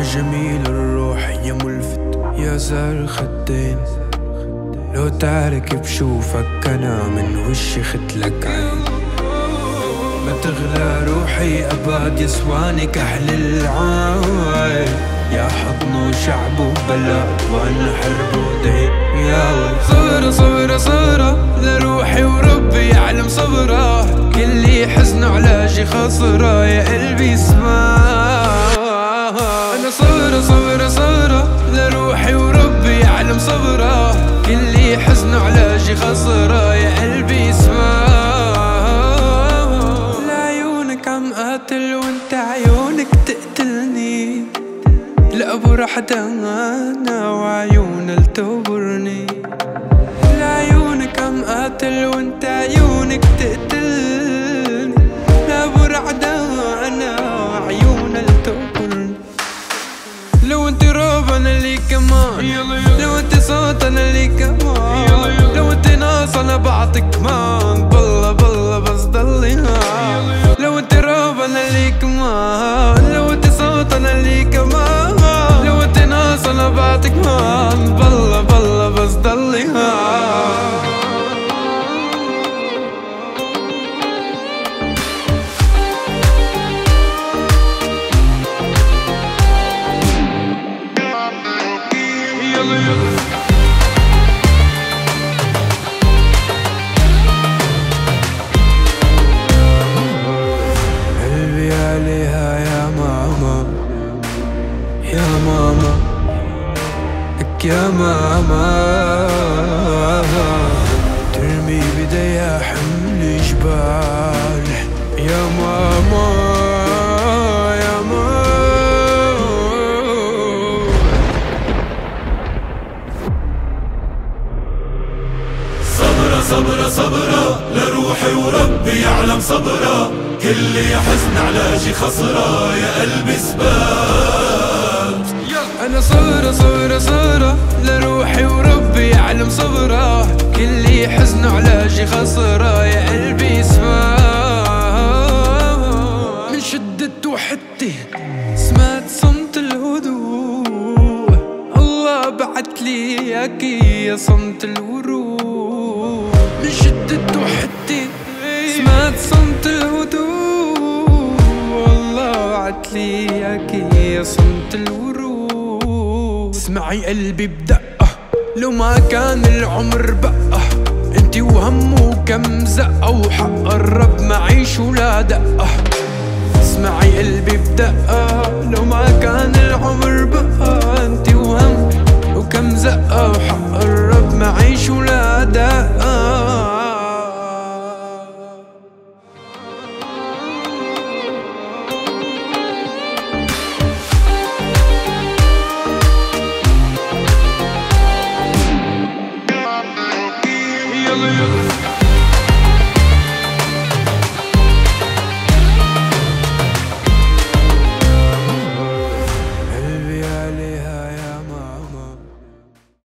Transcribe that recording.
جميل الروح يا ملفت يا زار خدين، لو تعرك بشوفك أنا من وشي ختلك عين. ما تغلى روحي أباد يسواني كحل العين، يا حضن وشعب وبلاد وأنا حرب ودين. يا صبرة صبرة صبرة لروحي وربي يعلم صبرة، كل حزن علاجي خسرة يا قلبي اسمع. أنا صبرة صبرة صبرة لروحي وربي يعلم صبرة، كل حزن علاجي خسرة يا قلبي اسمع. لعيونك عم قاتل وانت عيونك تقتلني، لأبو رح دانا وعيونها لتبرني. لعيونك عم قاتل وانت عيونك تقتلني، لأبو رح دانا وعيونها لتبرني. لو انت راب انا لي كمان، لو انت صوت انا لي كمان، لو انت ناس انا بعطيك كمان، بالله بالله بس ضلي هان. لو انت راب انا لي كمان، لو انت صوت انا لي كمان، لو انت ناس انا بعطيك كمان، بالله بالله بس ضلي هان. قلبي عليها يا ماما يا ماما لك يا ماما، ترمي بديها حمل جبال يا ماما يا ماما. صبرة صبرة صبرة لروحي وربي يعلم صبرة، كل حزن علاجي خسرة يا قلبي اثبات. أنا صبرة صبرة صبرة لروحي وربي يعلم صبرة، كل حزن علاجي خسرة يا قلبي اسمع. من شدة وحدتي سمعت صمت الهدوء، الله بعتلي اياكي يا صمت الورود. من شدة وحدتي سمعت صمت الهدوء، الله بعتلي اياكي يا صمت الورود. اسمعي قلبي بدقة لو ما كان العمر بقى، انتي وهم وكم زقة وحق الرب معيش ولا دقة. اسمعي قلبي بدقة لو ما كان العمر بقى، انتي وهم وكم زقة وحق الرب معيش ولا دقة. يلا يلا